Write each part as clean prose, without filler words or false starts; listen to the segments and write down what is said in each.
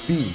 B.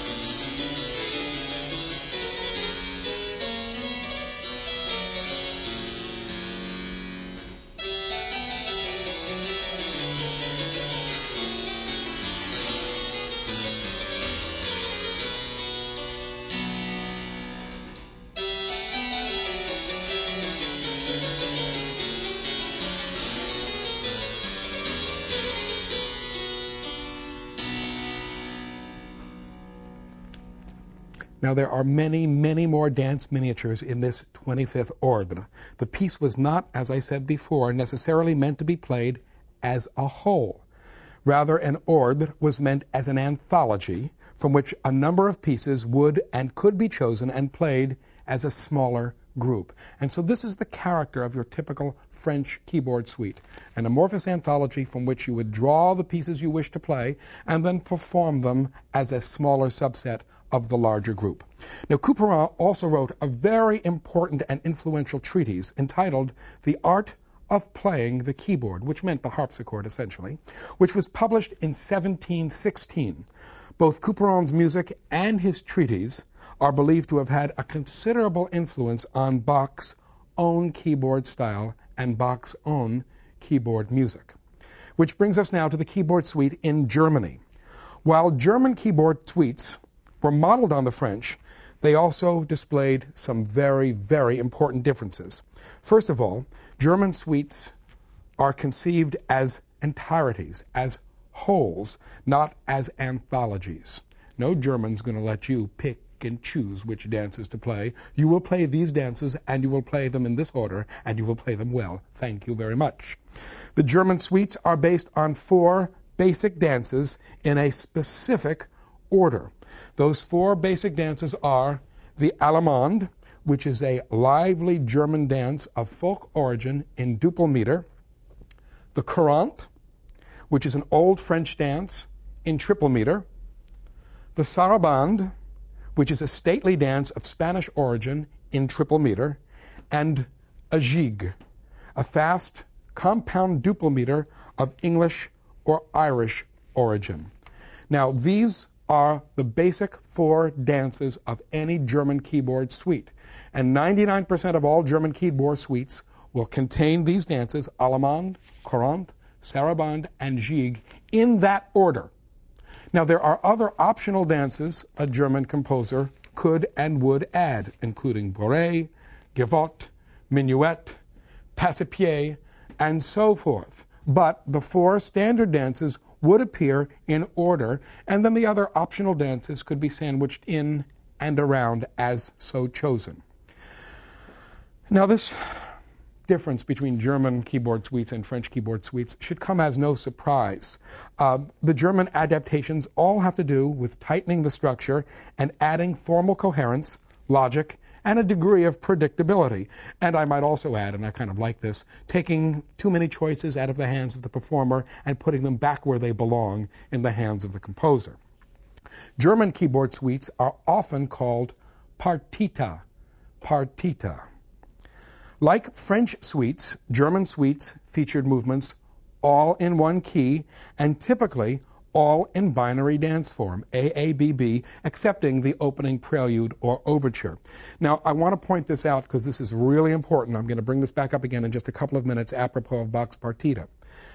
Now, there are many, many more dance miniatures in this 25th ordre. The piece was not, as I said before, necessarily meant to be played as a whole. Rather, an ordre was meant as an anthology from which a number of pieces would and could be chosen and played as a smaller group. And so this is the character of your typical French keyboard suite, an amorphous anthology from which you would draw the pieces you wish to play and then perform them as a smaller subset of the larger group. Now, Couperin also wrote a very important and influential treatise entitled The Art of Playing the Keyboard, which meant the harpsichord essentially, which was published in 1716. Both Couperin's music and his treatise are believed to have had a considerable influence on Bach's own keyboard style and Bach's own keyboard music. Which brings us now to the keyboard suite in Germany. While German keyboard suites were modeled on the French, they also displayed some very, very important differences. First of all, German suites are conceived as entireties, as wholes, not as anthologies. No German's going to let you pick and choose which dances to play. You will play these dances, and you will play them in this order, and you will play them well. Thank you very much. The German suites are based on 4 basic dances in a specific order. Those 4 basic dances are the Allemande, which is a lively German dance of folk origin in duple meter, the Courante, which is an old French dance in triple meter, the Sarabande, which is a stately dance of Spanish origin in triple meter, and a gigue, a fast compound duple meter of English or Irish origin. Now, these are the basic 4 dances of any German keyboard suite. And 99% of all German keyboard suites will contain these dances, Allemande, Courante, Sarabande, and gigue, in that order. Now, there are other optional dances a German composer could and would add, including bourrée, gavotte, minuet, passe-pied, and so forth. But the 4 standard dances would appear in order, and then the other optional dances could be sandwiched in and around as so chosen. Now, this difference between German keyboard suites and French keyboard suites should come as no surprise. The German adaptations all have to do with tightening the structure and adding formal coherence, logic, and a degree of predictability. And I might also add, and I kind of like this, taking too many choices out of the hands of the performer and putting them back where they belong, in the hands of the composer. German keyboard suites are often called partita. Partita. Like French suites, German suites featured movements all in one key and typically all in binary dance form, A-A-B-B, excepting the opening prelude or overture. Now, I want to point this out because this is really important. I'm going to bring this back up again in just a couple of minutes apropos of Bach's Partita.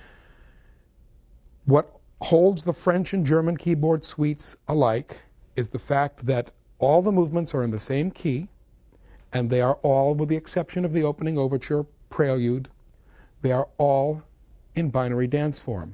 What holds the French and German keyboard suites alike is the fact that all the movements are in the same key, and they are all, with the exception of the opening overture, prelude, they are all in binary dance form.